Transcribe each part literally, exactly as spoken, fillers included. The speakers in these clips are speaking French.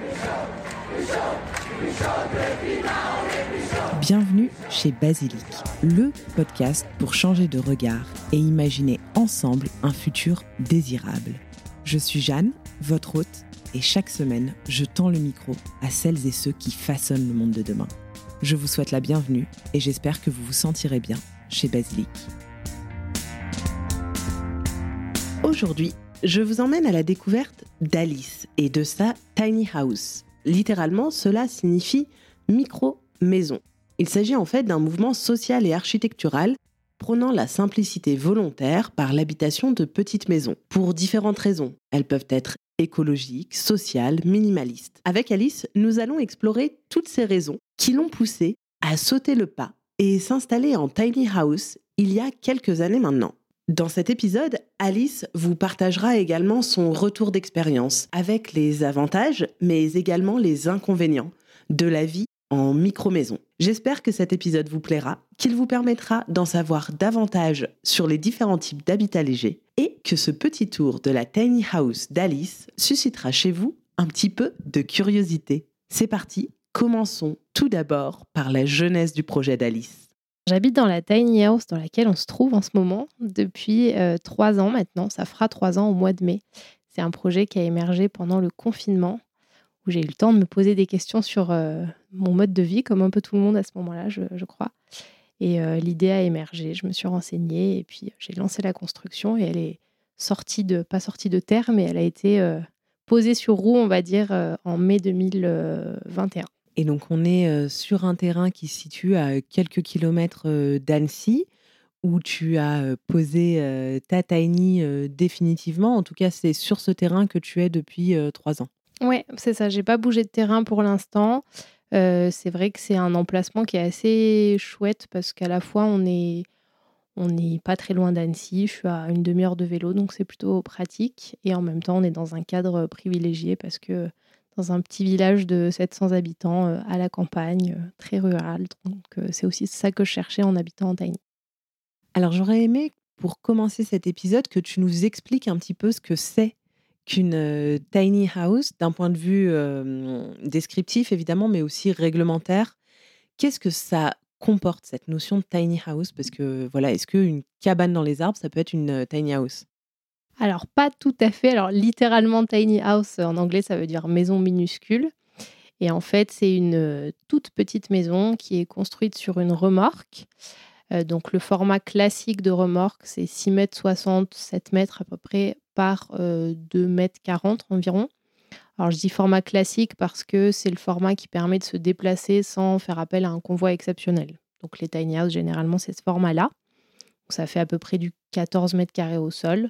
Bienvenue chez Basilic, le podcast pour changer de regard et imaginer ensemble un futur désirable. Je suis Jeanne, votre hôte, et chaque semaine, je tends le micro à celles et ceux qui façonnent le monde de demain. Je vous souhaite la bienvenue et j'espère que vous vous sentirez bien chez Basilic. Aujourd'hui, je vous emmène à la découverte d'Alice et de sa tiny house. Littéralement, cela signifie micro-maison. Il s'agit en fait d'un mouvement social et architectural prônant la simplicité volontaire par l'habitation de petites maisons. Pour différentes raisons, elles peuvent être écologiques, sociales, minimalistes. Avec Alice, nous allons explorer toutes ces raisons qui l'ont poussée à sauter le pas et s'installer en tiny house il y a quelques années maintenant. Dans cet épisode, Alice vous partagera également son retour d'expérience avec les avantages, mais également les inconvénients de la vie en micro-maison. J'espère que cet épisode vous plaira, qu'il vous permettra d'en savoir davantage sur les différents types d'habitat léger et que ce petit tour de la tiny house d'Alice suscitera chez vous un petit peu de curiosité. C'est parti, commençons tout d'abord par la jeunesse du projet d'Alice. J'habite dans la tiny house dans laquelle on se trouve en ce moment depuis euh, trois ans maintenant. Ça fera trois ans au mois de mai. C'est un projet qui a émergé pendant le confinement où j'ai eu le temps de me poser des questions sur euh, mon mode de vie, comme un peu tout le monde à ce moment-là, je, je crois. Et euh, l'idée a émergé. Je me suis renseignée et puis j'ai lancé la construction et elle est sortie de, pas sortie de terre, mais elle a été euh, posée sur roue, on va dire, euh, en mai deux mille vingt et un. Et donc, on est euh, sur un terrain qui se situe à quelques kilomètres euh, d'Annecy, où tu as euh, posé euh, ta tiny euh, définitivement. En tout cas, c'est sur ce terrain que tu es depuis euh, trois ans. Ouais, c'est ça. J'ai pas bougé de terrain pour l'instant. Euh, c'est vrai que c'est un emplacement qui est assez chouette parce qu'à la fois, on est, on n'est pas très loin d'Annecy. Je suis à une demi-heure de vélo, donc c'est plutôt pratique. Et en même temps, on est dans un cadre privilégié parce que dans un petit village de sept cents habitants euh, à la campagne, euh, très rural. Donc, euh, c'est aussi ça que je cherchais en habitant en tiny. Alors, j'aurais aimé, pour commencer cet épisode, que tu nous expliques un petit peu ce que c'est qu'une euh, tiny house, d'un point de vue euh, descriptif, évidemment, mais aussi réglementaire. Qu'est-ce que ça comporte, cette notion de tiny house? Parce que, voilà, est-ce qu'une cabane dans les arbres, ça peut être une euh, tiny house? Alors, pas tout à fait. Alors, littéralement, tiny house, en anglais, ça veut dire maison minuscule. Et en fait, c'est une euh, toute petite maison qui est construite sur une remorque. Euh, donc, le format classique de remorque, c'est six mètres soixante, sept mètres à peu près par euh, deux mètres quarante environ. Alors, je dis format classique parce que c'est le format qui permet de se déplacer sans faire appel à un convoi exceptionnel. Donc, les tiny houses, généralement, c'est ce format-là. Donc, ça fait à peu près du quatorze mètres carrés au sol.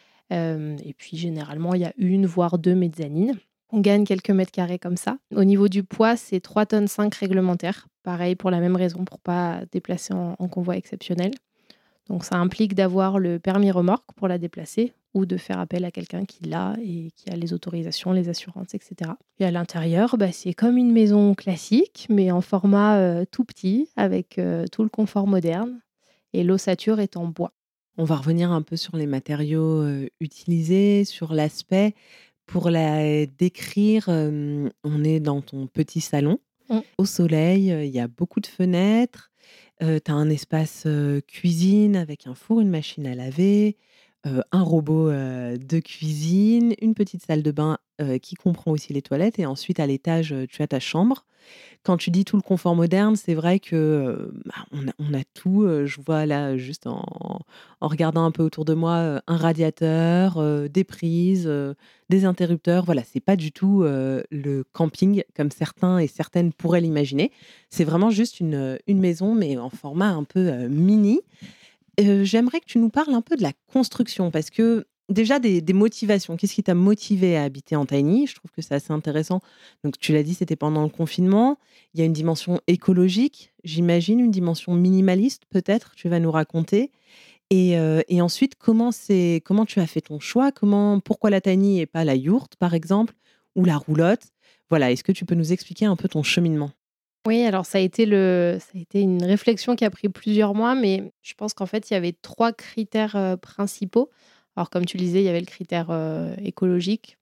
Euh, et puis, généralement, il y a une, voire deux mezzanines. On gagne quelques mètres carrés comme ça. Au niveau du poids, c'est trois tonnes cinq réglementaires. Pareil, pour la même raison, pour ne pas déplacer en, en convoi exceptionnel. Donc, ça implique d'avoir le permis remorque pour la déplacer ou de faire appel à quelqu'un qui l'a et qui a les autorisations, les assurances, et cetera. Et à l'intérieur, bah, c'est comme une maison classique, mais en format euh, tout petit, avec euh, tout le confort moderne. Et l'ossature est en bois. On va revenir un peu sur les matériaux euh, utilisés, sur l'aspect. Pour la décrire, euh, on est dans ton petit salon, Mm. au soleil, euh, il y a beaucoup de fenêtres, euh, tu as un espace euh, cuisine avec un four, une machine à laver, euh, un robot euh, de cuisine, une petite salle de bain euh, qui comprend aussi les toilettes, et ensuite à l'étage, euh, tu as ta chambre. Quand tu dis tout le confort moderne, c'est vrai que euh, bah, on a, on a tout. euh, Je vois là, juste en, en regardant un peu autour de moi, euh, un radiateur, euh, des prises, euh, des interrupteurs. Voilà, c'est pas du tout euh, le camping comme certains et certaines pourraient l'imaginer. C'est vraiment juste une, une maison, mais en format un peu euh, mini. Euh, j'aimerais que tu nous parles un peu de la construction, parce que déjà des, des motivations. Qu'est-ce qui t'a motivé à habiter en tiny? Je trouve que c'est assez intéressant. Donc tu l'as dit, c'était pendant le confinement. Il y a une dimension écologique, j'imagine, une dimension minimaliste peut-être. Tu vas nous raconter. Et, euh, et ensuite, comment c'est, comment tu as fait ton choix? Comment, pourquoi la tiny et pas la yourte, par exemple, ou la roulotte? Voilà. Est-ce que tu peux nous expliquer un peu ton cheminement? Oui, alors ça a été le ça a été une réflexion qui a pris plusieurs mois, mais je pense qu'en fait, il y avait trois critères, heu, principaux. Alors comme tu le disais, il y avait le critère, heu, écologique.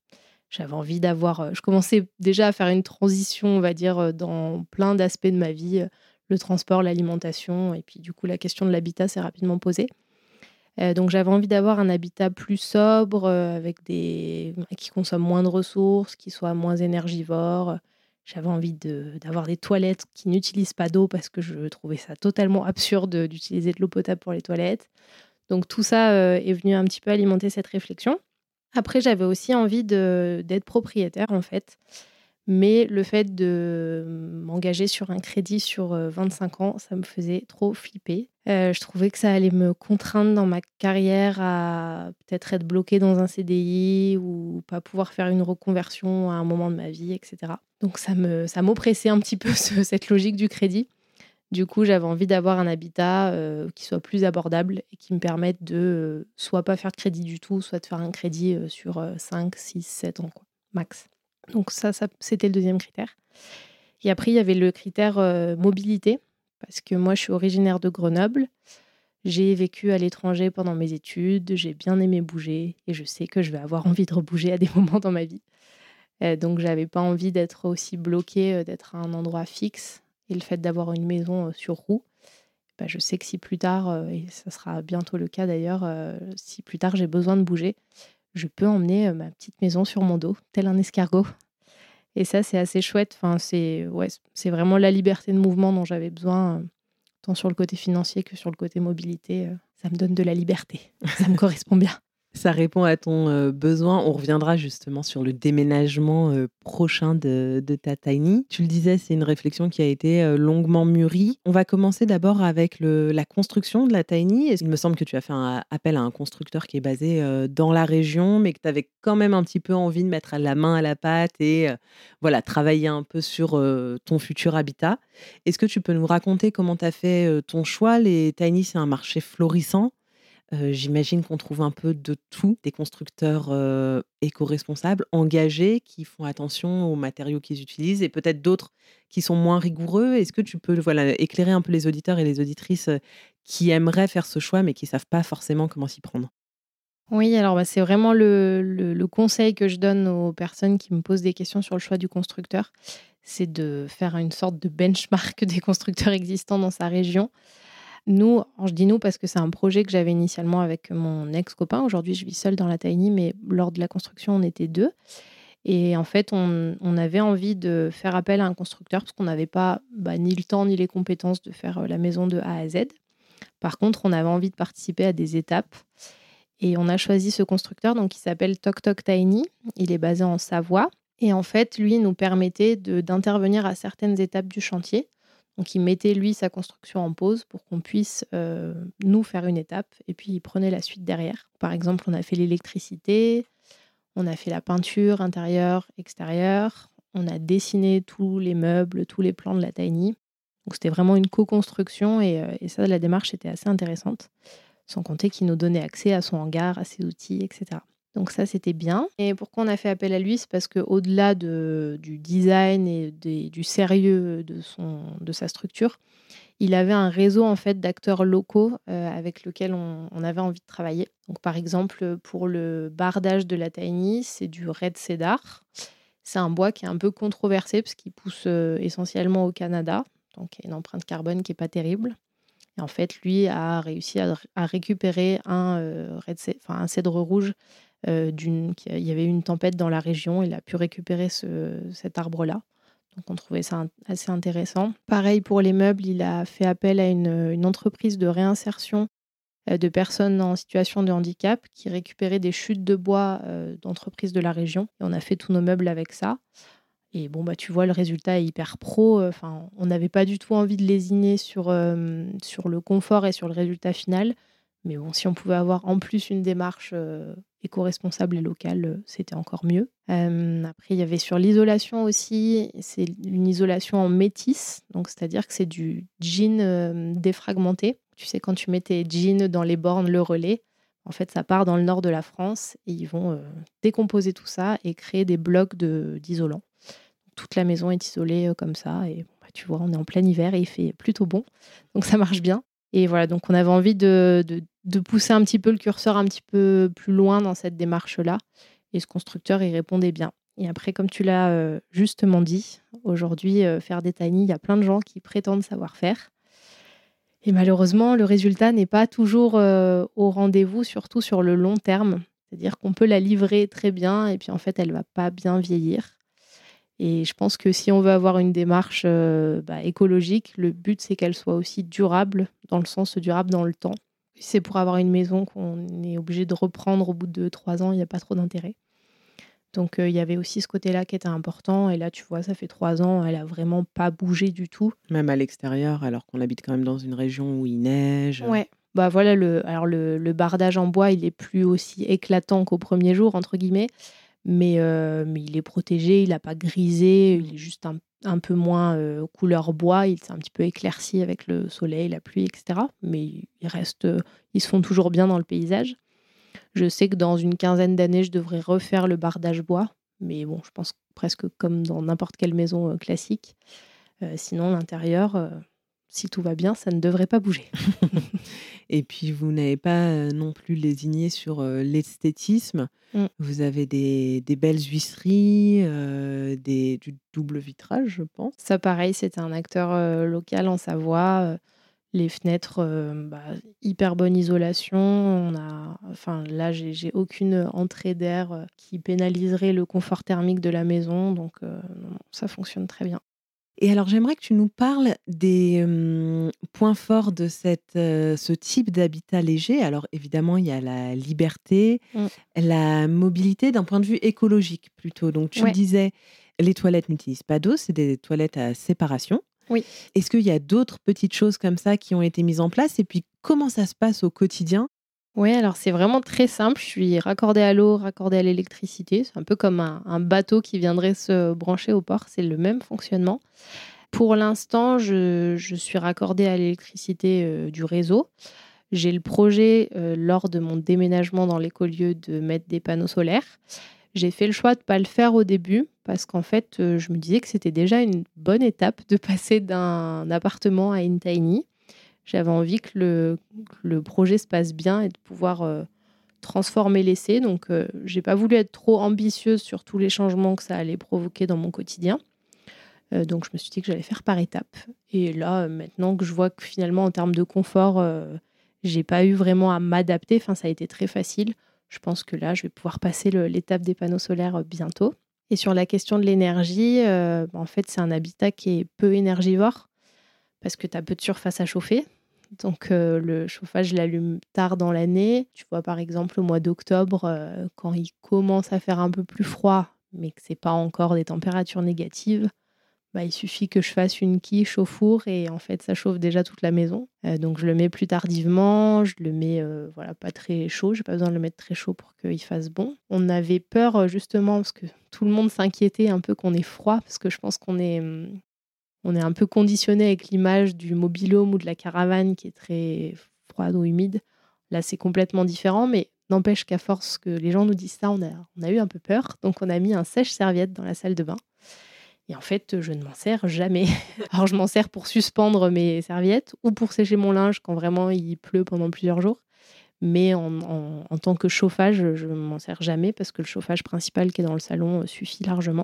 J'avais envie d'avoir, heu je commençais déjà à faire une transition, on va dire, heu, dans plein d'aspects de ma vie, heu, le transport, l'alimentation et puis du coup la question de l'habitat s'est rapidement posée. Heu, donc j'avais envie d'avoir un habitat plus sobre, heu, avec des qui consomme moins de ressources, qui soit moins énergivore. J'avais envie de d'avoir des toilettes qui n'utilisent pas d'eau parce que je trouvais ça totalement absurde, d'utiliser de l'eau potable pour les toilettes. Donc tout ça, heu, est venu un petit peu alimenter cette réflexion. Après, j'avais aussi envie de d'être propriétaire, en fait, mais le fait de m'engager sur un crédit sur, heu, vingt-cinq ans, ça me faisait trop flipper. Heu, je trouvais que ça allait me contraindre dans ma carrière à peut-être être bloquée dans un C D I ou pas pouvoir faire une reconversion à un moment de ma vie et cetera. Donc ça me ça m'oppressait un petit peu ce cette logique du crédit. Du coup, j'avais envie d'avoir un habitat, heu, qui soit plus abordable et qui me permette de, heu, soit pas faire de crédit du tout, soit de faire un crédit, heu, sur, heu, cinq six sept ans quoi, max. Donc ça ça c'était le deuxième critère et après il y avait le critère, heu, mobilité parce que moi je suis originaire de Grenoble. J'ai vécu à l'étranger pendant mes études, j'ai bien aimé bouger et je sais que je vais avoir envie de rebouger à des moments dans ma vie. Heu, donc j'avais pas envie d'être aussi bloquée, heu, d'être à un endroit fixe et le fait d'avoir une maison, heu, sur roue, bah, je sais que si plus tard, heu et ça sera bientôt le cas d'ailleurs, heu, si plus tard j'ai besoin de bouger, je peux emmener, heu, ma petite maison sur mon dos, tel un escargot et ça, c'est assez chouette. Enfin, c'est ouais, c c'est vraiment la liberté de mouvement dont j'avais besoin, heu, tant sur le côté financier que sur le côté mobilité, heu, ça me donne de la liberté. Ça me correspond bien. Ça répond à ton, heu, besoin. On reviendra justement sur le déménagement, heu, prochain de de ta tiny. Tu le disais, c'est une réflexion qui a été, heu, longuement mûrie. On va commencer d'abord avec le la construction de la tiny. Il me semble que tu as fait un appel à un constructeur qui est basé, heu, dans la région, mais que tu avais quand même un petit peu envie de mettre la main à la pâte et heu, voilà, travailler un peu sur, heu, ton futur habitat. Est-ce que tu peux nous raconter comment tu as fait, heu, ton choix? Les tiny, c'est un marché florissant. Heu, j'imagine qu'on trouve un peu de tout, des constructeurs, heu, éco-responsables, engagés, qui font attention aux matériaux qu'ils utilisent et peut-être d'autres qui sont moins rigoureux. Est-ce que tu peux, voilà, éclairer un peu les auditeurs et les auditrices, heu, qui aimeraient faire ce choix, mais qui savent pas forcément comment s'y prendre? Oui, alors, bah, c'est vraiment le le le conseil que je donne aux personnes qui me posent des questions sur le choix du constructeur. C'est de faire une sorte de benchmark des constructeurs existants dans sa région. Nous, alors je dis «nous» parce que c'est un projet que j'avais initialement avec mon ex-copain. Aujourd'hui, je vis seule dans la tiny, mais lors de la construction, on était deux et en fait, on on avait envie de faire appel à un constructeur parce qu'on n'avait pas, bah, ni le temps ni les compétences de faire, heu, la maison de A à Z. Par contre, on avait envie de participer à des étapes et on a choisi ce constructeur donc qui s'appelle Toc Toc Tiny. Il est basé en Savoie et en fait, lui, nous permettait de d'intervenir à certaines étapes du chantier. Donc il mettait, lui, sa construction en pause pour qu'on puisse, heu, nous, faire une étape et puis il prenait la suite derrière. Par exemple, on a fait l'électricité, on a fait la peinture intérieure, extérieure, on a dessiné tous les meubles, tous les plans de la tiny. Donc c'était vraiment une co-construction et heu et ça, la démarche était assez intéressante. Sans compter qu'il nous donnait accès à son hangar, à ses outils et cetera. Donc ça, c'était bien et pourquoi on a fait appel à lui? C'est parce qu'au-delà de du design et des du sérieux de son de sa structure, il avait un réseau, en fait, d'acteurs locaux, heu, avec lequel on on avait envie de travailler. Donc par exemple, pour le bardage de la tiny, c'est du red cedar. C'est un bois qui est un peu controversé parce qu'il pousse, heu, essentiellement au Canada, donc il y a une empreinte carbone qui est pas terrible. Et en fait, lui a réussi à à récupérer un, heu, red cè enfin un cèdre rouge, heu, d'une qui il y avait eu une tempête dans la région. Il a pu récupérer ce cet arbre-là. Donc on trouvait ça int assez intéressant. Pareil pour les meubles, il a fait appel à une, une entreprise de réinsertion, heu, de personnes en situation de handicap qui récupérait des chutes de bois, heu, d'entreprises de la région et on a fait tous nos meubles avec ça. Et bon, bah, tu vois, le résultat est hyper pro, heu, enfin, on n'avait pas du tout envie de lésiner sur, hem, sur le confort et sur le résultat final. Mais bon, si on pouvait avoir en plus une démarche, heu, éco-responsable et locale, heu, c'était encore mieux. Hem, après, il y avait sur l'isolation aussi, c'est une isolation en métis, donc c'est-à-dire que c'est du jean, hem, défragmenté. Tu sais, quand tu mets tes jeans dans les bornes Le Relais, en fait, ça part dans le nord de la France et ils vont, heu, décomposer tout ça et créer des blocs de d'isolant. Toute la maison est isolée, heu, comme ça et bon, bah, tu vois, on est en plein hiver et il fait plutôt bon, donc ça marche bien et voilà, donc on avait envie de de de pousser un petit peu le curseur un petit peu plus loin dans cette démarche-là Et ce constructeur, il répondait bien. Et après, comme tu l'as euh, justement dit, aujourd'hui, euh, faire des tiny, il y a plein de gens qui prétendent savoir faire. Et malheureusement, le résultat n'est pas toujours euh, au rendez-vous, surtout sur le long terme. C'est-à-dire qu'on peut la livrer très bien et puis en fait, elle ne va pas bien vieillir. Et je pense que si on veut avoir une démarche euh, bah, écologique, le but, c'est qu'elle soit aussi durable, dans le sens durable dans le temps. Si c'est pour avoir une maison qu'on est obligé de reprendre au bout de trois ans, il n'y a pas trop d'intérêt. Donc, euh, il y avait aussi ce côté-là qui était important. Et là, tu vois, ça fait trois ans, elle a vraiment pas bougé du tout. Même à l'extérieur, alors qu'on habite quand même dans une région où il neige. Ouais. Bah voilà, le, alors le, le bardage en bois, il est plus aussi éclatant qu'au premier jour, entre guillemets. Mais, euh, mais il est protégé, il n'a pas grisé, il est juste un, un peu moins euh, couleur bois, il s'est un petit peu éclairci avec le soleil, la pluie, et cetera. Mais il reste, euh, ils se font toujours bien dans le paysage. Je sais que dans une quinzaine d'années, je devrais refaire le bardage bois. Mais bon, je pense presque comme dans n'importe quelle maison euh, classique. Euh, sinon, l'intérieur, euh, si tout va bien, ça ne devrait pas bouger. Et puis, vous n'avez pas euh, non plus lésigné sur euh, l'esthétisme. Mm. Vous avez des, des belles huisseries, euh, des, du double vitrage, je pense. Ça, pareil, c'était un acteur euh, local en Savoie. Euh, les fenêtres, euh, bah, hyper bonne isolation. On a, enfin, là, j'ai, j'ai aucune entrée d'air euh, qui pénaliserait le confort thermique de la maison. Donc, euh, non, ça fonctionne très bien. Et alors, j'aimerais que tu nous parles des hum, points forts de cette, euh, ce type d'habitat léger. Alors, évidemment, il y a la liberté, Mm. la mobilité d'un point de vue écologique plutôt. Donc, tu Ouais. le disais, les toilettes n'utilisent pas d'eau, c'est des toilettes à séparation. Oui. Est-ce qu'il y a d'autres petites choses comme ça qui ont été mises en place? Et puis, comment ça se passe au quotidien? Oui, alors c'est vraiment très simple. Je suis raccordée à l'eau, raccordée à l'électricité. C'est un peu comme un, un bateau qui viendrait se brancher au port. C'est le même fonctionnement. Pour l'instant, je, je suis raccordée à l'électricité euh, du réseau. J'ai le projet, euh, lors de mon déménagement dans l'écolieu, de mettre des panneaux solaires. J'ai fait le choix de ne pas le faire au début parce qu'en fait, euh, je me disais que c'était déjà une bonne étape de passer d'un appartement à une tiny. J'avais envie que le, que le projet se passe bien et de pouvoir euh, transformer l'essai. Donc, euh, j'ai pas voulu être trop ambitieuse sur tous les changements que ça allait provoquer dans mon quotidien. Euh, donc, je me suis dit que j'allais faire par étapes. Et là, euh, maintenant que je vois que finalement, en termes de confort, euh, j'ai pas eu vraiment à m'adapter. Enfin, ça a été très facile. Je pense que là, je vais pouvoir passer le, l'étape des panneaux solaires euh, bientôt. Et sur la question de l'énergie, euh, bah, en fait, c'est un habitat qui est peu énergivore parce que tu as peu de surface à chauffer. Donc, euh, le chauffage, je l'allume tard dans l'année. Tu vois, par exemple, au mois d'octobre, euh, quand il commence à faire un peu plus froid, mais que ce n'est pas encore des températures négatives, bah, il suffit que je fasse une quiche au four et en fait, ça chauffe déjà toute la maison. Euh, donc, je le mets plus tardivement. Je le mets euh, voilà, pas très chaud. Je n'ai pas besoin de le mettre très chaud pour qu'il fasse bon. On avait peur, justement, parce que tout le monde s'inquiétait un peu qu'on ait froid, parce que je pense qu'on est... Hum, on est un peu conditionné avec l'image du mobil-home ou de la caravane qui est très froide ou humide. Là, c'est complètement différent, mais n'empêche qu'à force que les gens nous disent ça, on a, on a eu un peu peur. Donc, on a mis un sèche-serviette dans la salle de bain. Et en fait, je ne m'en sers jamais. Alors, je m'en sers pour suspendre mes serviettes ou pour sécher mon linge quand vraiment il pleut pendant plusieurs jours. Mais en, en, en tant que chauffage, je ne m'en sers jamais parce que le chauffage principal qui est dans le salon suffit largement.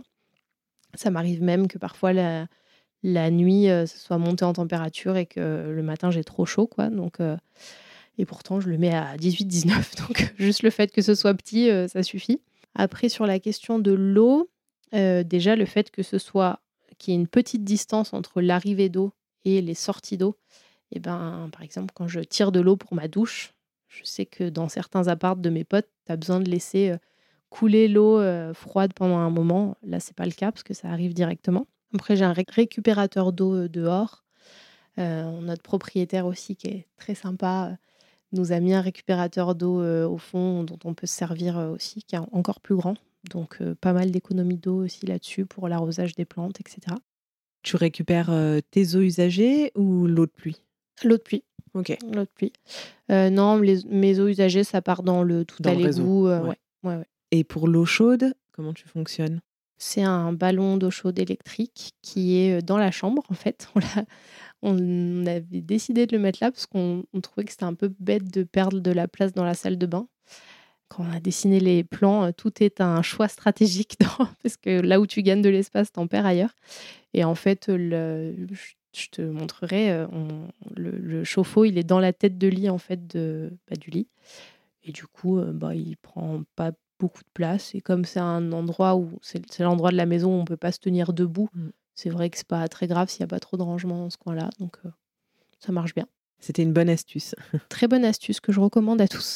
Ça m'arrive même que parfois, la, la nuit, euh, ça soit monté en température et que le matin, j'ai trop chaud, quoi. Donc, euh, et pourtant, je le mets à dix-huit dix-neuf. Donc, juste le fait que ce soit petit, euh, ça suffit. Après, sur la question de l'eau, euh, déjà, le fait que ce soit qu'il y ait une petite distance entre l'arrivée d'eau et les sorties d'eau. Et ben, par exemple, quand je tire de l'eau pour ma douche, je sais que dans certains apparts de mes potes, tu as besoin de laisser euh, couler l'eau euh, froide pendant un moment. Là, c'est pas le cas parce que ça arrive directement. Après, j'ai un ré- récupérateur d'eau euh, dehors. Euh, notre propriétaire aussi, qui est très sympa, euh, nous a mis un récupérateur d'eau euh, au fond dont on peut se servir euh, aussi, qui est encore plus grand. Donc, euh, pas mal d'économies d'eau aussi là-dessus pour l'arrosage des plantes, et cetera. Tu récupères euh, tes eaux usagées ou l'eau de pluie? L'eau de pluie. Ok. L'eau de pluie. Euh, non, les, mes eaux usagées, ça part dans le tout Dans à le réseau, l'égout. euh, ouais. ouais. Ouais, ouais. Et pour l'eau chaude, comment tu fonctionnes? C'est un ballon d'eau chaude électrique qui est dans la chambre, en fait. On, l'a, on avait décidé de le mettre là parce qu'on on trouvait que c'était un peu bête de perdre de la place dans la salle de bain. quand on a dessiné les plans, tout est un choix stratégique dans parce que là où tu gagnes de l'espace, tu en perds ailleurs et en fait, le je je te montrerai, heu, on le le chauffe-eau, il est dans la tête de lit, en fait, de bah, du lit et du coup, heu, bah, il prend pas beaucoup de place et comme c'est un endroit où c'est c'est l'endroit de la maison où on peut pas se tenir debout, Mmh. c'est vrai que c'est pas très grave s'il y a pas trop de rangement dans ce coin-là, donc heu, ça marche bien. C'était une bonne astuce. Très bonne astuce que je recommande à tous.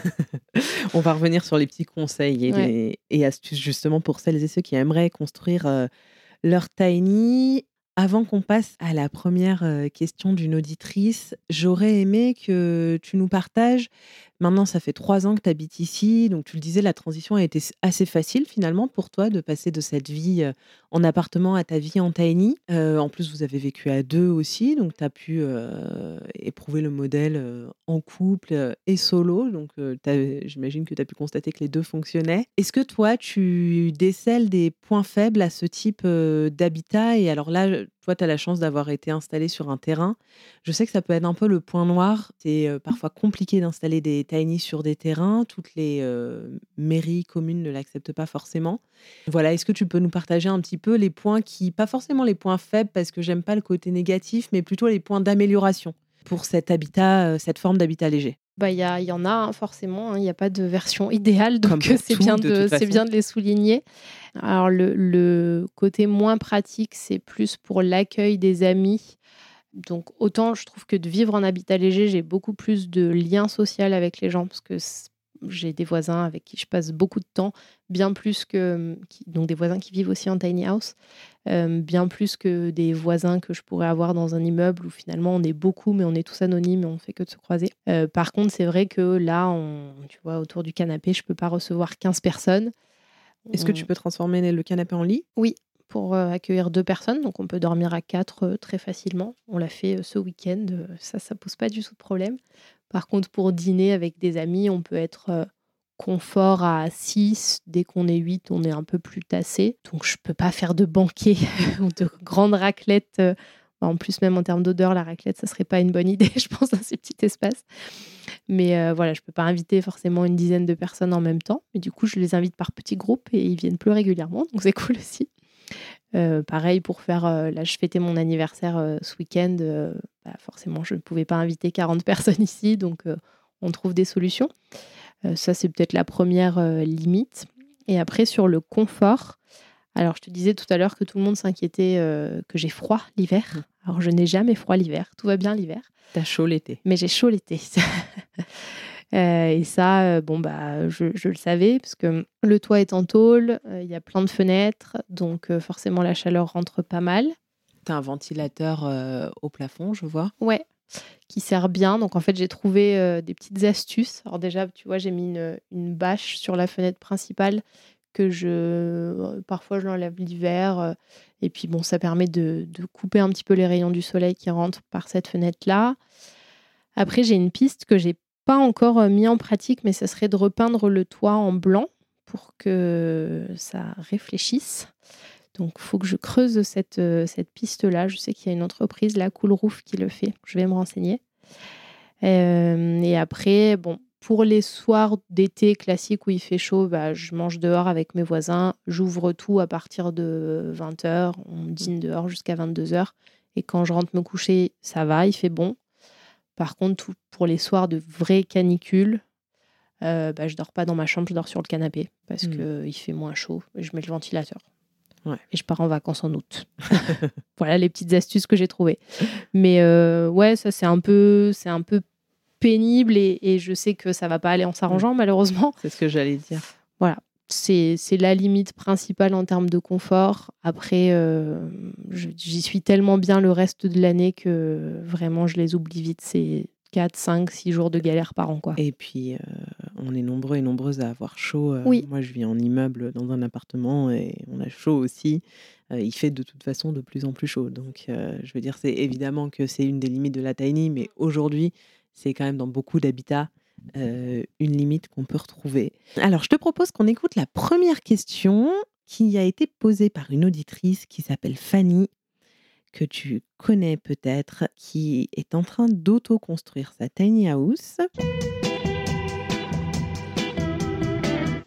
On va revenir sur les petits conseils et Ouais. les et astuces justement pour celles et ceux qui aimeraient construire, heu, leur tiny. Avant qu'on passe à la première re question d'une auditrice, j'aurais aimé que tu nous partages maintenant ça fait trois ans que tu habites ici, donc tu le disais, la transition a été s assez facile finalement pour toi de passer de cette vie, heu, en appartement à ta vie en tiny. Heu, en plus, vous avez vécu à deux aussi, donc tu as pu, heu, éprouver le modèle, heu, en couple, heu et solo, donc heu, tu as j'imagine que tu as pu constater que les deux fonctionnaient. Est-ce que toi, tu décèles des points faibles à ce type, heu, d'habitat? Et alors là, heu, toi, tu as la chance d'avoir été installée sur un terrain. Je sais que ça peut être un peu le point noir. C'est, heu, parfois compliqué d'installer des tiny sur des terrains. Toutes les, heu, mairies, communes ne l'acceptent pas forcément. Voilà, est-ce que tu peux nous partager un petit peu les points qui pas forcément les points faibles parce que j'aime pas le côté négatif, mais plutôt les points d'amélioration pour cet habitat, heu, cette forme d'habitat léger? Bah, il y a il y en a, hein, forcément, hein, il y a pas de version idéale, Comme donc heu, pour c'est tout bien de de toute c'est façon. bien de les souligner. Alors le le côté moins pratique, c'est plus pour l'accueil des amis. Donc autant je trouve que de vivre en habitat léger, j'ai beaucoup plus de lien social avec les gens parce que c j'ai des voisins avec qui je passe beaucoup de temps, bien plus que, mmh, qui donc des voisins qui vivent aussi en tiny house, hem, bien plus que des voisins que je pourrais avoir dans un immeuble où finalement on est beaucoup, mais on est tous anonymes et on fait que de se croiser. Heu, par contre, c'est vrai que là, on tu vois, autour du canapé, je peux pas recevoir quinze personnes. Est-ce que tu On peux transformer les le canapé en lit? Oui, pour, heu, accueillir deux personnes, donc on peut dormir à quatre, heu, très facilement. On l'a fait, heu, ce week-end, heu, ça, ça pose pas du tout de problème. Par contre, pour dîner avec des amis, on peut être, heu, confort à six. Dès qu'on est huit, on est un peu plus tassés. Donc je peux pas faire de banquet ou de grandes raclettes, heu, en plus, même en termes d'odeur, la raclette, ça serait pas une bonne idée, je pense, dans ces petits espaces. Mais heu, voilà, je peux pas inviter forcément une dizaine de personnes en même temps. Mais du coup, je les invite par petits groupes et ils viennent plus régulièrement, donc c'est cool aussi. Heu, pareil pour faire, heu là, je fêtais mon anniversaire, heu, ce week-end, heu, bah, forcément, je ne pouvais pas inviter quarante personnes ici, donc heu, on trouve des solutions. Heu, ça, c'est peut-être la première re limite et après sur le confort, alors je te disais tout à l'heure que tout le monde s'inquiétait, heu, que j'ai froid Mmh. l'hiver. Alors je n'ai jamais froid l'hiver, tout va bien l'hiver. Tu as chaud l'été. Mais j'ai chaud l'été. Heu et ça, heu, bon, bah, je je le savais parce que, mmh, le toit est en tôle, heu, il y a plein de fenêtres, donc heu, forcément la chaleur rentre pas mal. Tu as un ventilateur, heu, au plafond, je vois? Ouais, qui sert bien. Donc en fait, j'ai trouvé, heu, des petites astuces. Alors déjà, tu vois, j'ai mis une une bâche sur la fenêtre principale que je heu, parfois je l'enlève l'hiver, heu et puis bon, ça permet de de couper un petit peu les rayons du soleil qui rentrent par cette fenêtre-là. Après, j'ai une piste que j'ai pas encore, heu, mis en pratique, mais ça serait de repeindre le toit en blanc pour que ça réfléchisse. Donc faut que je creuse cette, heu, cette piste-là. Je sais qu'il y a une entreprise, la Coolroof, qui le fait. Je vais me renseigner. Hem et après, bon, pour les soirs d'été classiques où il fait chaud, bah, je mange dehors avec mes voisins. J'ouvre tout à partir de vingt heures. On Mmh. dîne dehors jusqu'à vingt-deux heures et quand je rentre me coucher, ça va, il fait bon. Par contre, tout pour les soirs de vraie canicule, heu, bah, je dors pas dans ma chambre, je dors sur le canapé parce Mmh. qu'il fait moins chaud et je mets le ventilateur Ouais. et je pars en vacances en août. Voilà les petites astuces que j'ai trouvées. Mais heu, ouais, ça, c'est un peu c'est un peu pénible et et je sais que ça va pas aller en Mmh. s'arrangeant, malheureusement. C'est ce que j'allais dire. Voilà, c'est c'est la limite principale en termes de confort. Après, hem, je j'y suis tellement bien le reste de l'année que vraiment je les oublie vite, ces quatre-cinq-six jours de galère par an, quoi. Et puis, heu, on est nombreux et nombreuses à avoir chaud, heu, Oui. moi, je vis en immeuble dans un appartement et on a chaud aussi. Heu, il fait de toute façon de plus en plus chaud, donc heu, je veux dire, c'est évidemment que c'est une des limites de la tiny, mais aujourd'hui, c'est quand même dans beaucoup d'habitats, heu, une limite qu'on peut retrouver. Alors, je te propose qu'on écoute la première question qui a été posée par une auditrice qui s'appelle Fanny, que tu connais peut-être, qui est en train d'auto-construire sa tiny house.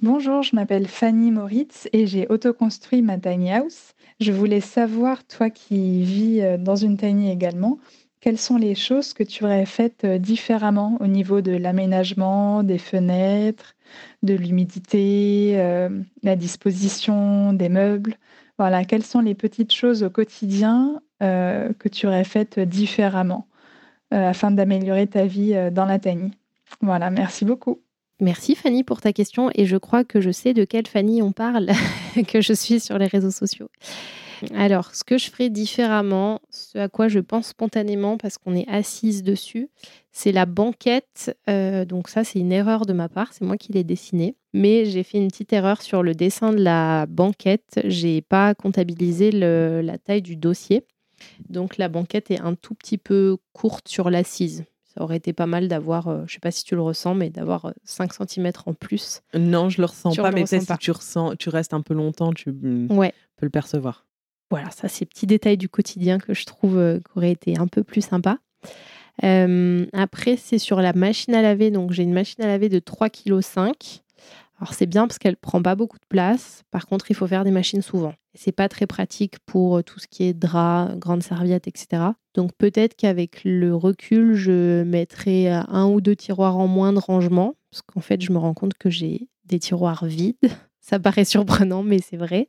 Bonjour, je m'appelle Fanny Moritz et j'ai autoconstruit ma tiny house. Je voulais savoir, toi qui vis euh, dans une tiny également, quelles sont les choses que tu aurais faites euh, différemment au niveau de l'aménagement, des fenêtres, de l'humidité, euh, la disposition des meubles. Voilà, quelles sont les petites choses au quotidien euh, que tu aurais faites différemment euh, afin d'améliorer ta vie euh, dans la tiny. Voilà, merci beaucoup. Merci Fanny pour ta question et je crois que je sais de quelle Fanny on parle, que je suis sur les réseaux sociaux. Alors, ce que je ferais différemment, ce à quoi je pense spontanément parce qu'on est assise dessus, c'est la banquette. Euh, donc ça, c'est une erreur de ma part, c'est moi qui l'ai dessinée. Mais j'ai fait une petite erreur sur le dessin de la banquette. J'ai pas comptabilisé le- la taille du dossier. Donc la banquette est un tout petit peu courte sur l'assise. Ça aurait été pas mal d'avoir, euh, je sais pas si tu le ressens, mais d'avoir euh, cinq centimètres en plus. Non, je le ressens Tu pas, le mais ressens peut-être pas. si tu ressens, tu restes un peu longtemps, tu mm, Ouais, peux le percevoir. voilà, ça, c'est petits détails du quotidien que je trouve euh, qu'auraient été un peu plus sympa. Euh, après, c'est sur la machine à laver. Donc, j'ai une machine à laver de trois virgule cinq kilos. Alors, c'est bien parce qu'elle prend pas beaucoup de place. Par contre, il faut faire des machines souvent. Et c'est pas très pratique pour euh, tout ce qui est drap, grandes serviettes, et cetera. Donc, peut-être qu'avec le recul, je mettrai euh, un ou deux tiroirs en moins de rangement. Parce qu'en fait, je me rends compte que j'ai des tiroirs vides. Ça paraît surprenant, mais c'est vrai.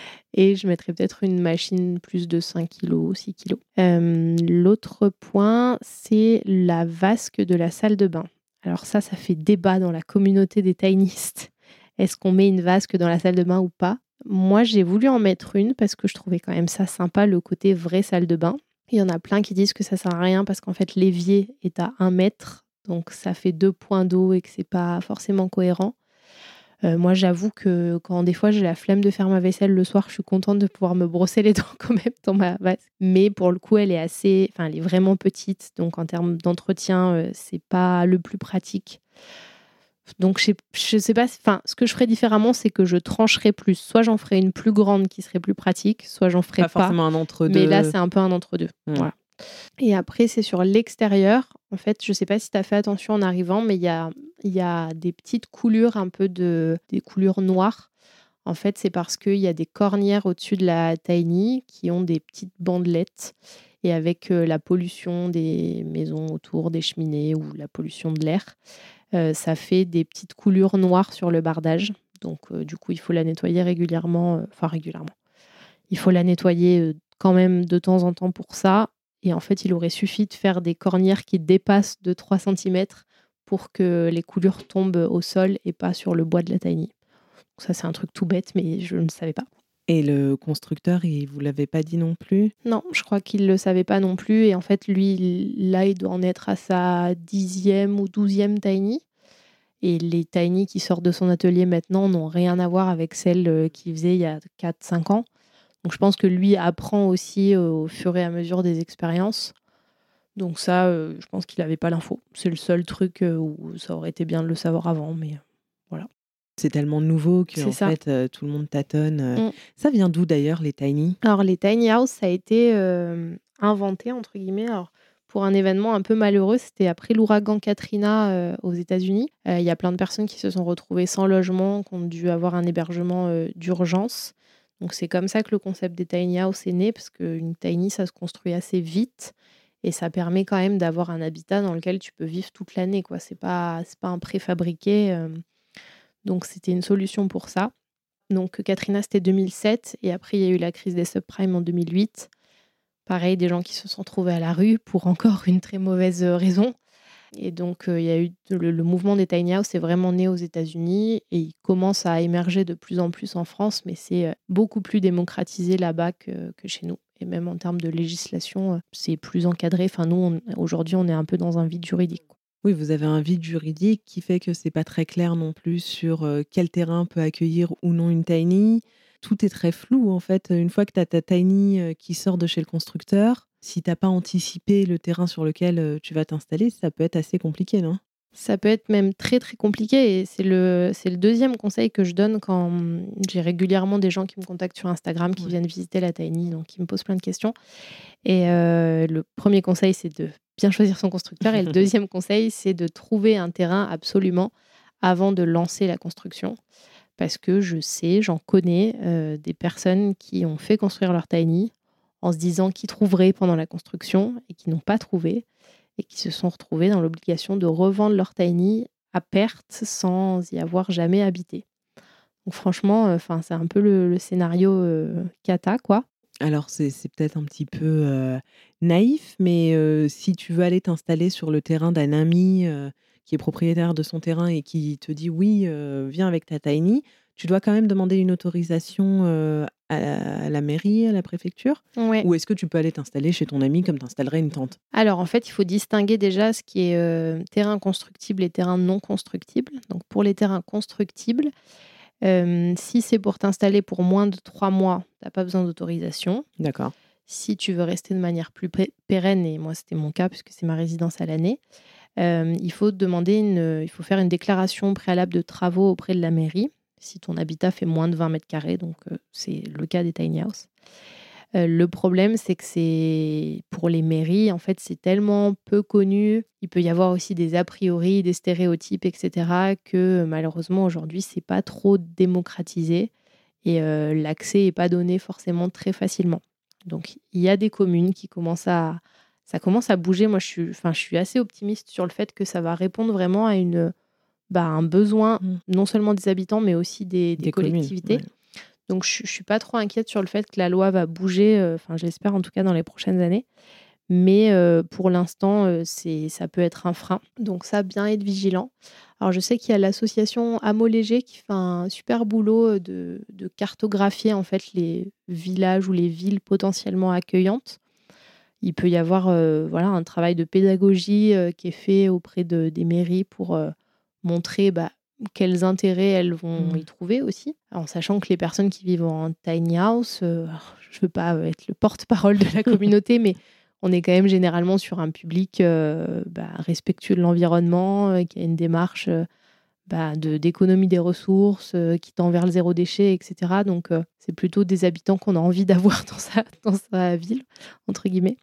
Et je mettrais peut-être une machine plus de cinq kilos, six kilos. Euh, l'autre point, c'est la vasque de la salle de bain. Alors ça, ça fait débat dans la communauté des tinyistes. Est-ce qu'on met une vasque dans la salle de bain ou pas? Moi, j'ai voulu en mettre une parce que je trouvais quand même ça sympa, le côté vraie salle de bain. Il y en a plein qui disent que ça sert à rien parce qu'en fait, l'évier est à un mètre. Donc ça fait deux points d'eau et que c'est pas forcément cohérent. Euh, moi, j'avoue que quand des fois j'ai la flemme de faire ma vaisselle le soir, je suis contente de pouvoir me brosser les dents quand même dans ma vasque. Mais pour le coup, elle est assez, enfin, elle est vraiment petite, donc en termes d'entretien, euh, c'est pas le plus pratique. Donc, je sais, je sais pas, enfin, ce que je ferais différemment, c'est que je trancherais plus. Soit j'en ferais une plus grande qui serait plus pratique, soit j'en ferais Pas pas. forcément un entre-deux. Mais là, c'est un peu un entre-deux. Mm. Voilà. Et après, c'est sur l'extérieur. En fait, je ne sais pas si tu as fait attention en arrivant, mais il y a, il y a des petites coulures, un peu de, des coulures noires. En fait, c'est parce qu'il y a des cornières au-dessus de la tiny qui ont des petites bandelettes. Et avec euh, la pollution des maisons autour, des cheminées ou la pollution de l'air, euh, ça fait des petites coulures noires sur le bardage. Donc, euh, du coup, il faut la nettoyer régulièrement. euh, Enfin, régulièrement. Il faut la nettoyer euh, quand même de temps en temps pour ça. Et en fait, il aurait suffi de faire des cornières qui dépassent de trois centimètres pour que les coulures tombent au sol et pas sur le bois de la tiny. Donc ça, c'est un truc tout bête, mais je ne savais pas. Et le constructeur, il vous l'avait pas dit non plus? Non, je crois qu'il ne le savait pas non plus. Et en fait, lui, là, il doit en être à sa dixième ou douzième tiny. Et les tiny qui sortent de son atelier maintenant n'ont rien à voir avec celles qu'il faisait il y a quatre cinq ans. Donc je pense que lui apprend aussi euh, au fur et à mesure des expériences. Donc ça, euh, je pense qu'il n'avait pas l'info. C'est le seul truc euh, où ça aurait été bien de le savoir avant, mais euh, voilà. C'est tellement nouveau que C'est en ça. fait euh, tout le monde tâtonne. euh. Mm. Ça vient d'où d'ailleurs les tiny? Alors les tiny house, ça a été euh, inventé entre guillemets. Alors, pour un événement un peu malheureux, c'était après l'ouragan Katrina euh, aux États-Unis. Il y a plein de personnes qui se sont retrouvées sans logement, qui ont dû avoir un hébergement euh, d'urgence. Donc c'est comme ça que le concept des tiny house est né, parce qu'une tiny, ça se construit assez vite et ça permet quand même d'avoir un habitat dans lequel tu peux vivre toute l'année, quoi. C'est pas, c'est pas un préfabriqué. euh. Donc c'était une solution pour ça. Donc Katrina, c'était deux mille sept et après il y a eu la crise des subprimes en deux mille huit. Pareil, des gens qui se sont trouvés à la rue pour encore une très mauvaise raison. Et donc, euh, il y a eu le, le mouvement des tiny house est vraiment né aux États-Unis et il commence à émerger de plus en plus en France, mais c'est euh, beaucoup plus démocratisé là-bas que, que chez nous. Et même en termes de législation, euh, c'est plus encadré. Enfin, nous, on- aujourd'hui, on est un peu dans un vide juridique. Oui, vous avez un vide juridique qui fait que c'est pas très clair non plus sur euh, quel terrain peut accueillir ou non une tiny. Tout est très flou en fait. Une fois que tu as ta tiny euh, qui sort de chez le constructeur, si t'as pas anticipé le terrain sur lequel euh, tu vas t'installer, ça peut être assez compliqué, non? Ça peut être même très très compliqué et c'est le, c'est le deuxième conseil que je donne quand hum, j'ai régulièrement des gens qui me contactent sur Instagram, qui Ouais. viennent visiter la tiny, donc qui me posent plein de questions. Et euh, le premier conseil, c'est de bien choisir son constructeur et le deuxième conseil, c'est de trouver un terrain absolument avant de lancer la construction. parce que je sais, j'en connais euh, des personnes qui ont fait construire leur tiny en se disant qu'ils trouveraient pendant la construction et qui n'ont pas trouvé et qui se sont retrouvés dans l'obligation de revendre leur tiny à perte sans y avoir jamais habité. Donc franchement, enfin, c'est un peu le, le scénario euh, cata, quoi. Alors c'est c'est peut-être un petit peu, heu, naïf, mais heu, si tu veux aller t'installer sur le terrain d'un ami, heu, qui est propriétaire de son terrain et qui te dit: «Oui, heu, viens avec ta tiny», tu dois quand même demander une autorisation, heu, à la à la mairie, à la préfecture? Ouais. Ou est-ce que tu peux aller t'installer chez ton ami comme tu installerais une tente? Alors en fait, il faut distinguer déjà ce qui est euh, terrain constructible et terrain non constructible. Donc pour les terrains constructibles, euh, si c'est pour t'installer pour moins de trois mois, tu n'as pas besoin d'autorisation. D'accord. Si tu veux rester de manière plus pé- pérenne, et moi c'était mon cas puisque c'est ma résidence à l'année, euh, il faut demander une, il faut faire une déclaration préalable de travaux auprès de la mairie. Si ton habitat fait moins de vingt mètres carrés, donc euh, c'est le cas des tiny house. Euh, le problème, c'est que c'est pour les mairies, en fait, c'est tellement peu connu. Il peut y avoir aussi des a priori, des stéréotypes, et cetera, que malheureusement aujourd'hui, c'est pas trop démocratisé et euh, l'accès n'est pas donné forcément très facilement. Donc, il y a des communes qui commencent à, ça commence à bouger. Moi, je suis, enfin, je suis assez optimiste sur le fait que ça va répondre vraiment à une, bah, un besoin Mmh. non seulement des habitants, mais aussi des, des Des communes, collectivités. ouais. Donc, je ne suis pas trop inquiète sur le fait que la loi va bouger, euh, enfin, j'espère en tout cas dans les prochaines années. Mais euh, pour l'instant, euh, c'est, ça peut être un frein. Donc ça, bien être vigilant. Alors je sais qu'il y a l'association Amo Léger qui fait un super boulot de, de cartographier en fait les villages ou les villes potentiellement accueillantes. Il peut y avoir euh, voilà, un travail de pédagogie euh, qui est fait auprès de, des mairies pour euh, montrer bah, quels intérêts elles vont Mmh. y trouver aussi. En sachant que les personnes qui vivent en tiny house, euh, je ne veux pas être le porte-parole de la communauté, mais on est quand même généralement sur un public euh, bah, respectueux de l'environnement, euh, qui a une démarche euh, bah, de, d'économie des ressources, euh, qui tend vers le zéro déchet, et cetera. Donc, euh, c'est plutôt des habitants qu'on a envie d'avoir dans sa, dans sa ville, entre guillemets.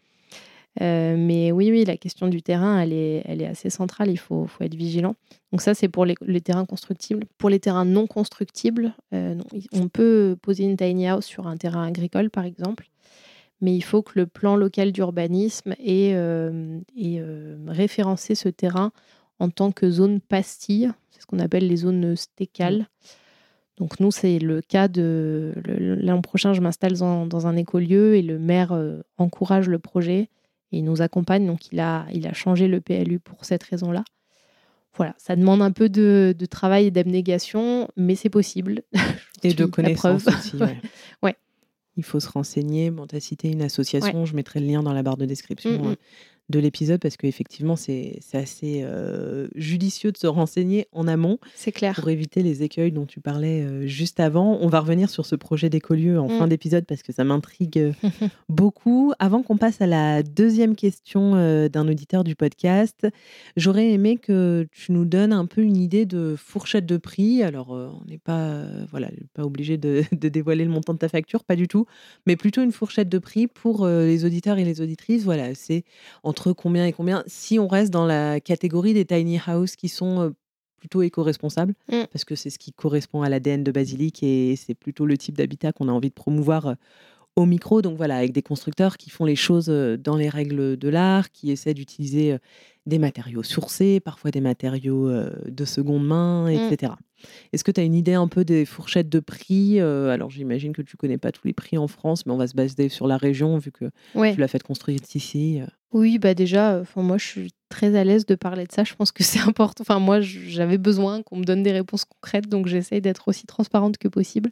Euh, mais oui, oui, la question du terrain, elle est, elle est assez centrale. Il faut, faut être vigilant. Donc ça, c'est pour les, les terrains constructibles. Pour les terrains non constructibles, euh, non, on peut poser une tiny house sur un terrain agricole, par exemple. Mais il faut que le plan local d'urbanisme ait, euh, ait euh, référencé ce terrain en tant que zone pastille. C'est ce qu'on appelle les zones stécales. Mmh. Donc nous, c'est le cas de... le- l'an prochain, je m'installe dans, dans un écolieu et le maire euh, encourage le projet et il nous accompagne. Donc il a, il a changé le P L U pour cette raison-là. Voilà, ça demande un peu de, de travail et d'abnégation, mais c'est possible. Et Je de suis la preuve. connaissances aussi, ouais. Ouais. Il faut se renseigner. Bon, tu as cité une association, Ouais. je mettrai le lien dans la barre de description, Mm, heu, mm. de l'épisode parce qu'effectivement, c'est c'est assez, heu, judicieux de se renseigner en amont C'est clair. pour éviter les écueils dont tu parlais, heu, juste avant. On va revenir sur ce projet d'écolieu en Mm. fin d'épisode parce que ça m'intrigue, heu, beaucoup. Avant qu'on passe à la deuxième question, heu, d'un auditeur du podcast, j'aurais aimé que tu nous donnes un peu une idée de fourchette de prix. Alors, heu, on n'est pas, heu, voilà, pas obligé de de dévoiler le montant de ta facture, pas du tout, mais plutôt une fourchette de prix pour, heu, les auditeurs et les auditrices. Voilà, c'est entre combien et combien? Si on reste dans la catégorie des tiny house qui sont, heu, plutôt éco-responsables, Mm. parce que c'est ce qui correspond à l'A D N de Basilic et c'est plutôt le type d'habitat qu'on a envie de promouvoir, heu, au micro. Donc voilà, avec des constructeurs qui font les choses, heu, dans les règles de l'art, qui essaient d'utiliser, heu, des matériaux sourcés, parfois des matériaux, heu, de seconde main et Mm. cetera. Est-ce que tu as une idée un peu des fourchettes de prix? Heu, alors j'imagine que tu connais pas tous les prix en France, mais on va se baser sur la région vu que Ouais. tu l'as fait construire ici, heu. Oui, bah déjà, enfin moi je suis très à l'aise de parler de ça. Je pense que c'est important. Enfin moi, j- j'avais besoin qu'on me donne des réponses concrètes, donc j'essaye d'être aussi transparente que possible.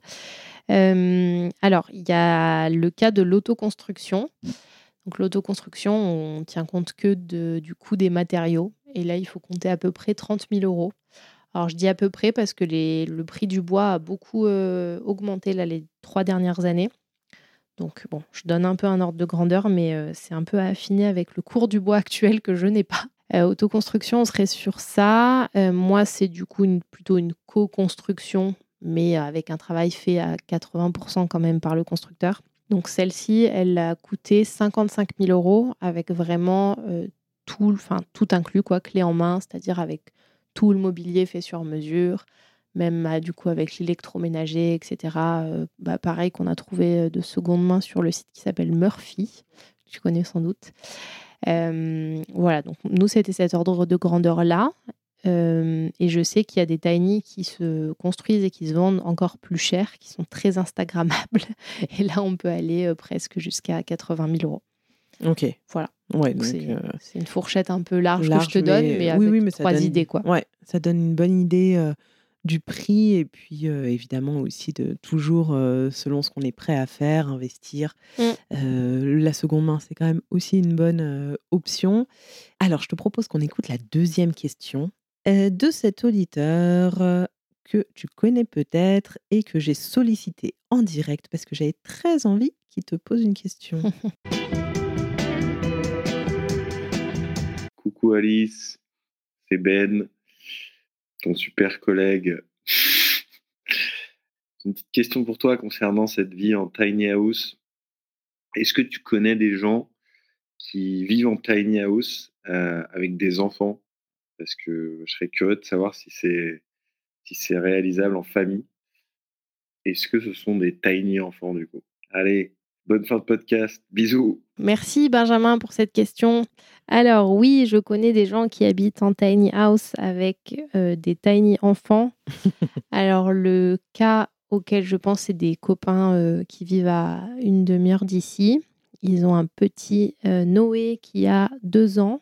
Euh, alors, il y a le cas de l'autoconstruction. Donc l'autoconstruction, on tient compte que de, du coût des matériaux. Et là, il faut compter à peu près trente mille euros. Alors je dis à peu près parce que les, le prix du bois a beaucoup euh, augmenté là, les trois dernières années. Donc bon, je donne un peu un ordre de grandeur, mais euh, c'est un peu à affiner avec le cours du bois actuel que je n'ai pas. Euh, autoconstruction, on serait sur ça. Euh, moi, c'est du coup une, plutôt une co-construction, mais avec un travail fait à quatre-vingts pour cent quand même par le constructeur. Donc celle-ci, elle a coûté cinquante-cinq mille euros avec vraiment euh, tout, enfin, tout inclus, quoi, clé en main, c'est-à-dire avec tout le mobilier fait sur mesure, même ah, du coup avec l'électroménager, et cetera. Euh, bah, pareil qu'on a trouvé de seconde main sur le site qui s'appelle Murphy, tu connais sans doute. Euh, voilà, donc nous c'était cet ordre de grandeur-là. Euh, et je sais qu'il y a des tiny qui se construisent et qui se vendent encore plus cher, qui sont très instagrammables. Et là, on peut aller euh, presque jusqu'à quatre-vingt mille euros. Ok. Voilà. Ouais, donc donc c'est, euh, c'est une fourchette un peu large, large, que je te donne, mais mais oui, avec oui, mais ça trois donne, idées, quoi. ouais, ça donne une bonne idée euh, du prix et puis euh, évidemment aussi de toujours, euh, selon ce qu'on est prêt à faire, investir. Mm. Euh, la seconde main, c'est quand même aussi une bonne euh, option. Alors, je te propose qu'on écoute la deuxième question euh, de cet auditeur euh, que tu connais peut-être et que j'ai sollicité en direct parce que j'avais très envie qu'il te pose une question. Coucou Alice, c'est Ben, ton super collègue. J'ai une petite question pour toi concernant cette vie en tiny house. Est-ce que tu connais des gens qui vivent en tiny house euh, avec des enfants? Parce que je serais curieux de savoir si c'est si c'est réalisable en famille. Est-ce que ce sont des tiny enfants du coup? Allez, bonne fin de podcast. Bisous. Merci Benjamin pour cette question. Alors oui, je connais des gens qui habitent en tiny house avec euh, des tiny enfants. Alors le cas auquel je pense, c'est des copains euh, qui vivent à une demi-heure d'ici. Ils ont un petit euh, Noé qui a deux ans.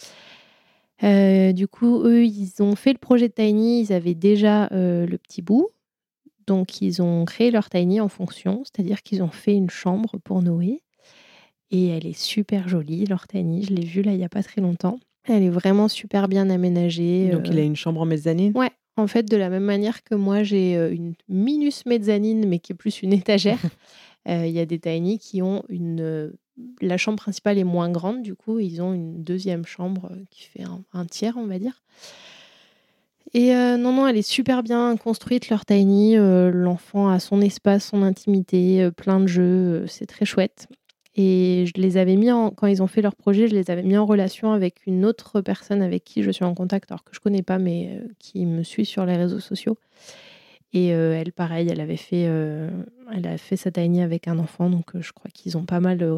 Euh, du coup, eux, ils ont fait le projet de Tiny, ils avaient déjà euh, le petit bout. Donc, ils ont créé leur Tiny en fonction, c'est-à-dire qu'ils ont fait une chambre pour Noé. Et elle est super jolie, leur Tiny. Je l'ai vue là, il n'y a pas très longtemps. Elle est vraiment super bien aménagée. Donc, il a une chambre en mezzanine? Ouais, en fait, de la même manière que moi, j'ai euh, une minus mezzanine, mais qui est plus une étagère. Il y a des Tiny qui ont une... euh, la chambre principale est moins grande, du coup, ils ont une deuxième chambre euh, qui fait un, un tiers, on va dire. Et euh, non, non, elle est super bien construite, leur Tiny. Euh, l'enfant a son espace, son intimité, euh, plein de jeux. euh, c'est très chouette. Et je les avais mis en, quand ils ont fait leur projet, je les avais mis en relation avec une autre personne avec qui je suis en contact, alors que je connais pas, mais euh, qui me suit sur les réseaux sociaux. Et euh, elle, pareil, elle avait fait, euh, elle a fait sa tiny avec un enfant, donc euh, je crois qu'ils ont pas mal euh,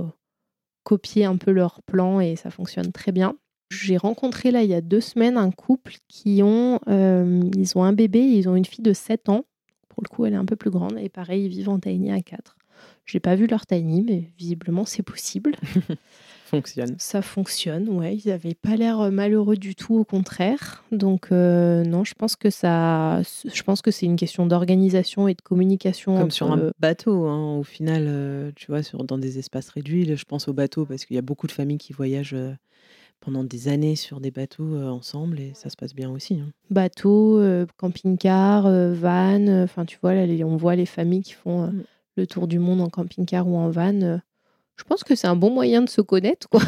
copié un peu leur plan et ça fonctionne très bien. J'ai rencontré là il y a deux semaines un couple qui ont, euh, ils ont un bébé, et ils ont une fille de sept ans. Pour le coup, elle est un peu plus grande et pareil, ils vivent en tiny à quatre. J'ai pas vu leur tiny, mais visiblement c'est possible. Fonctionne. Ça fonctionne, ouais. Ils n'avaient pas l'air malheureux du tout, au contraire. Donc euh, non, je pense que ça, je pense que c'est une question d'organisation et de communication. Comme entre... sur un bateau, hein, au final, euh, tu vois, sur, dans des espaces réduits. Je pense au bateau parce qu'il y a beaucoup de familles qui voyagent euh, pendant des années sur des bateaux euh, ensemble et ça se passe bien aussi. Hein. Bateau, euh, camping-car, euh, van. Enfin, tu vois, là, les, on voit les familles qui font euh, mm. le tour du monde en camping-car ou en van. Euh, je pense que c'est un bon moyen de se connaître, quoi.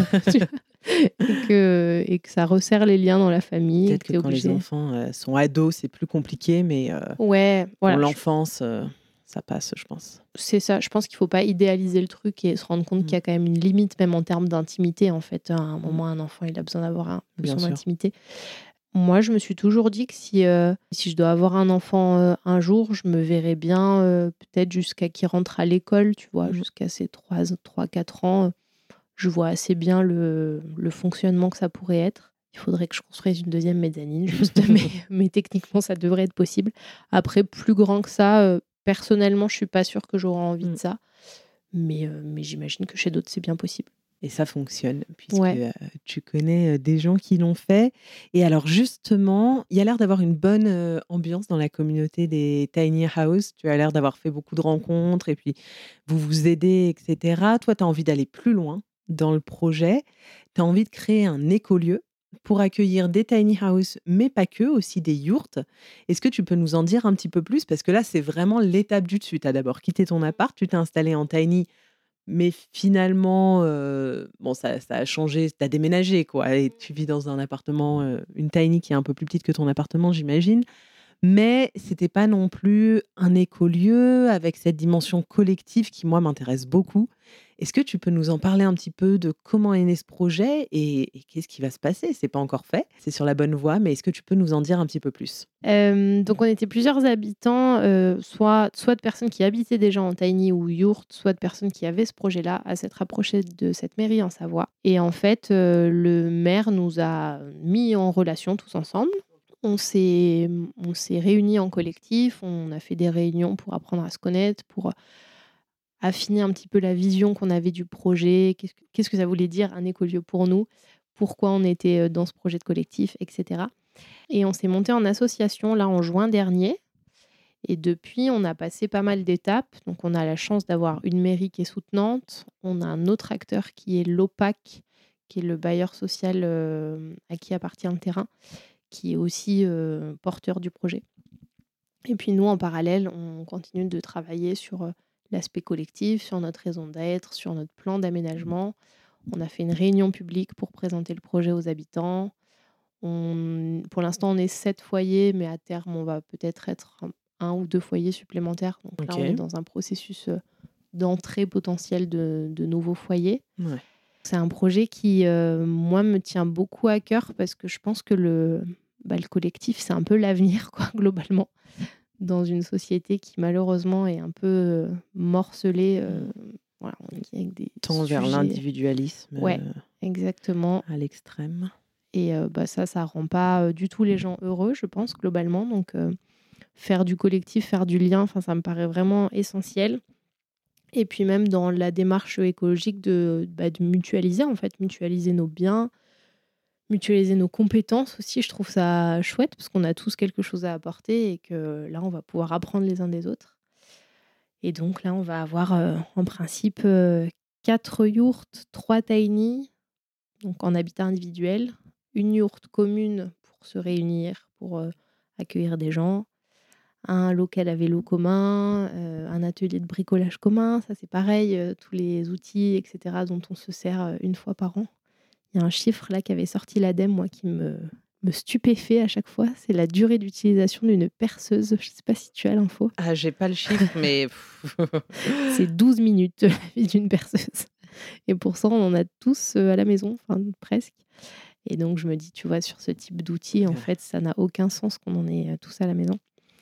et, que, et que ça resserre les liens dans la famille. Peut-être que, que quand obligé. Les enfants euh, sont ados, c'est plus compliqué, mais euh, ouais, voilà, pour l'enfance, euh, ça passe, je pense. C'est ça. Je pense qu'il ne faut pas idéaliser le truc et se rendre compte mmh. qu'il y a quand même une limite, même en termes d'intimité. En fait, à un moment, un enfant, il a besoin d'avoir un peu son sûr. intimité. Moi, je me suis toujours dit que si, euh, si je dois avoir un enfant euh, un jour, je me verrais bien euh, peut-être jusqu'à qu'il rentre à l'école, tu vois, mmh. jusqu'à ses trois quatre ans. Je vois assez bien le, le fonctionnement que ça pourrait être. Il faudrait que je construise une deuxième mezzanine, juste, mais, mais techniquement, ça devrait être possible. Après, plus grand que ça, euh, personnellement, je ne suis pas sûre que j'aurai envie mmh. de ça. Mais, euh, mais j'imagine que chez d'autres, c'est bien possible. Et ça fonctionne, puisque ouais. euh, tu connais euh, des gens qui l'ont fait. Et alors justement, il y a l'air d'avoir une bonne euh, ambiance dans la communauté des tiny house. Tu as l'air d'avoir fait beaucoup de rencontres et puis vous vous aidez, et cetera. Toi, tu as envie d'aller plus loin dans le projet. Tu as envie de créer un écolieu pour accueillir des tiny house, mais pas que, aussi des yurts. Est-ce que tu peux nous en dire un petit peu plus? Parce que là, c'est vraiment l'étape du dessus. Tu as d'abord quitté ton appart, tu t'es installé en tiny. Mais finalement, euh, bon, ça, ça a changé, tu as déménagé, quoi, et tu vis dans un appartement, euh, une tiny qui est un peu plus petite que ton appartement, j'imagine. Mais c'était pas non plus un écolieu avec cette dimension collective qui, moi, m'intéresse beaucoup. Est-ce que tu peux nous en parler un petit peu de comment est né ce projet et, et qu'est-ce qui va se passer? C'est pas encore fait, c'est sur la bonne voie, mais est-ce que tu peux nous en dire un petit peu plus? Euh, donc on était plusieurs habitants, euh, soit, soit de personnes qui habitaient déjà en tiny ou yurt, soit de personnes qui avaient ce projet-là à s'être rapprochées de cette mairie en Savoie. Et en fait, euh, le maire nous a mis en relation tous ensemble. On s'est, on s'est réunis en collectif, on a fait des réunions pour apprendre à se connaître, pour affiner un petit peu la vision qu'on avait du projet, qu'est-ce que, qu'est-ce que ça voulait dire un écolieu pour nous, pourquoi on était dans ce projet de collectif, et cetera. Et on s'est monté en association là en juin dernier. Et depuis, on a passé pas mal d'étapes. Donc, on a la chance d'avoir une mairie qui est soutenante. On a un autre acteur qui est l'O P A C, qui est le bailleur social euh, à qui appartient le terrain, qui est aussi euh, porteur du projet. Et puis nous, en parallèle, on continue de travailler sur euh, l'aspect collectif, sur notre raison d'être, sur notre plan d'aménagement. On a fait une réunion publique pour présenter le projet aux habitants. On, pour l'instant, on est sept foyers, mais à terme, on va peut-être être un, un ou deux foyers supplémentaires. Donc Ok. là, on est dans un processus euh, d'entrée potentielle de, de nouveaux foyers. Ouais. C'est un projet qui, euh, moi, me tient beaucoup à cœur parce que je pense que le, bah, le collectif, c'est un peu l'avenir, quoi, globalement, dans une société qui, malheureusement, est un peu euh, morcelée. Euh, voilà, avec des Tant vers sujets- l'individualisme Ouais. euh, Exactement. à l'extrême. Et euh, bah, ça, ça rend pas euh, du tout les gens heureux, je pense, globalement. Donc, euh, faire du collectif, faire du lien, ça me paraît vraiment essentiel. Et puis même dans la démarche écologique de, bah, de mutualiser, en fait, mutualiser nos biens, mutualiser nos compétences aussi, je trouve ça chouette parce qu'on a tous quelque chose à apporter et que là, on va pouvoir apprendre les uns des autres. Et donc là, on va avoir euh, en principe euh, quatre yourtes, trois tiny, donc en habitat individuel, une yourte commune pour se réunir, pour euh, accueillir des gens, un local à vélo commun, euh, un atelier de bricolage commun, ça c'est pareil, euh, tous les outils, et cetera, dont on se sert euh, une fois par an. Il y a un chiffre là qui avait sorti l'Ademe, moi, qui me, me stupéfait à chaque fois, c'est la durée d'utilisation d'une perceuse. Je ne sais pas si tu as l'info. Ah, j'ai pas le chiffre, mais. C'est douze minutes de la vie d'une perceuse. Et pour ça, on en a tous euh, à la maison, enfin presque. Et donc, je me dis, tu vois, sur ce type d'outils, en Ouais. fait, ça n'a aucun sens qu'on en ait euh, tous à la maison.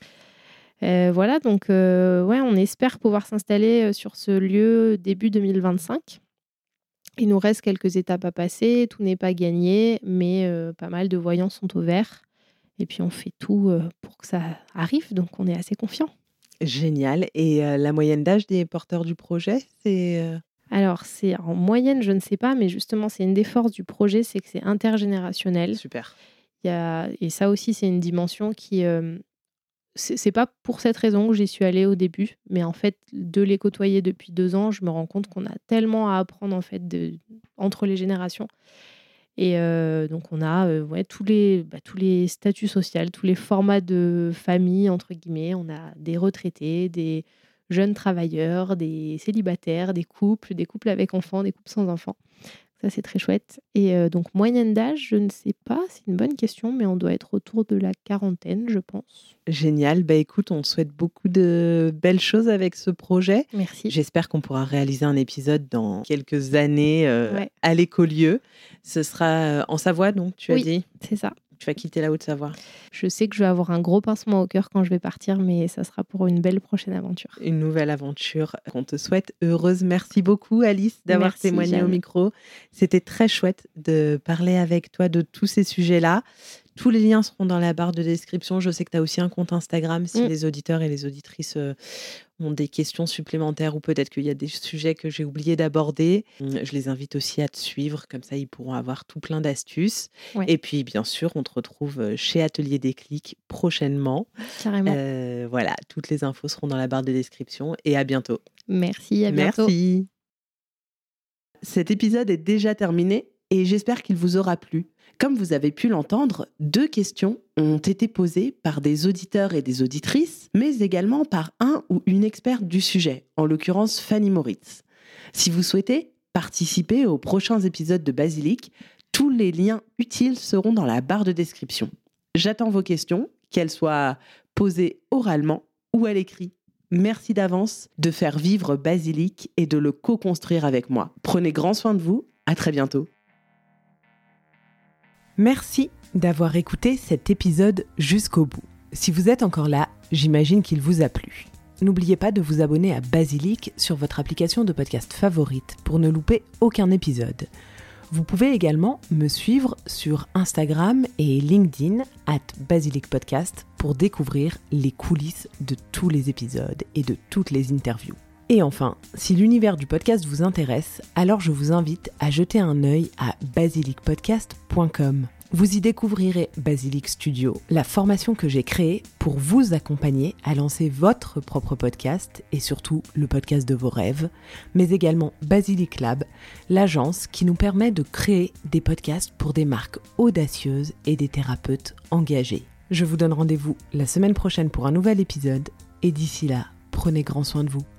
Euh, voilà, donc, euh, ouais, on espère pouvoir s'installer euh, sur ce lieu début deux mille vingt-cinq. Il nous reste quelques étapes à passer, tout n'est pas gagné, mais euh, pas mal de voyants sont au vert. Et puis, on fait tout euh, pour que ça arrive, donc on est assez confiants. Génial. Et euh, la moyenne d'âge des porteurs du projet, c'est. euh, Alors, c'est en moyenne, je ne sais pas, mais justement, c'est une des forces du projet, c'est que c'est intergénérationnel. Super. Il y a, et ça aussi, c'est une dimension qui... Euh, c'est, c'est pas pour cette raison que j'y suis allée au début, mais en fait, de les côtoyer depuis deux ans, je me rends compte qu'on a tellement à apprendre en fait de, entre les générations. Et euh, donc, on a euh, ouais, tous, les, bah, tous les statuts sociaux, tous les formats de famille, entre guillemets. On a des retraités, des jeunes travailleurs, des célibataires, des couples, des couples avec enfants, des couples sans enfants. Ça, c'est très chouette. Et euh, donc, moyenne d'âge, je ne sais pas, c'est une bonne question, mais on doit être autour de la quarantaine, je pense. Génial. Bah, écoute, on te souhaite beaucoup de belles choses avec ce projet. Merci. J'espère qu'on pourra réaliser un épisode dans quelques années euh, Ouais. à l'écolieu. Ce sera euh, en Savoie, donc, tu as Oui. dit C'est ça. Tu vas quitter la Haute-Savoie. Je sais que je vais avoir un gros pincement au cœur quand je vais partir, mais ça sera pour une belle prochaine aventure. Une nouvelle aventure qu'on te souhaite heureuse. Merci beaucoup, Alice, d'avoir Merci, témoigné Jeanne. au micro. C'était très chouette de parler avec toi de tous ces sujets-là. Tous les liens seront dans la barre de description. Je sais que tu as aussi un compte Instagram si Mm. les auditeurs et les auditrices euh, ont des questions supplémentaires ou peut-être qu'il y a des sujets que j'ai oublié d'aborder. Je les invite aussi à te suivre, comme ça ils pourront avoir tout plein d'astuces. Ouais. Et puis bien sûr, on te retrouve chez Atelier Déclic prochainement. Carrément. Euh, voilà, toutes les infos seront dans la barre de description et à bientôt. Merci, à bientôt. Merci. Cet épisode est déjà terminé et j'espère qu'il vous aura plu. Comme vous avez pu l'entendre, deux questions ont été posées par des auditeurs et des auditrices, mais également par un ou une experte du sujet, en l'occurrence Fanny Moritz. Si vous souhaitez participer aux prochains épisodes de Basilic, tous les liens utiles seront dans la barre de description. J'attends vos questions, qu'elles soient posées oralement ou à l'écrit. merci d'avance de faire vivre Basilic et de le co-construire avec moi. Prenez grand soin de vous, à très bientôt. Merci d'avoir écouté cet épisode jusqu'au bout. Si vous êtes encore là, j'imagine qu'il vous a plu. N'oubliez pas de vous abonner à Basilic sur votre application de podcast favorite pour ne louper aucun épisode. Vous pouvez également me suivre sur Instagram et LinkedIn arobase basilic podcast pour découvrir les coulisses de tous les épisodes et de toutes les interviews. Et enfin, si l'univers du podcast vous intéresse, alors je vous invite à jeter un œil à basilic podcast point com. Vous y découvrirez Basilic Studio, la formation que j'ai créée pour vous accompagner à lancer votre propre podcast et surtout le podcast de vos rêves, mais également Basilic Lab, l'agence qui nous permet de créer des podcasts pour des marques audacieuses et des thérapeutes engagés. Je vous donne rendez-vous la semaine prochaine pour un nouvel épisode et d'ici là, prenez grand soin de vous.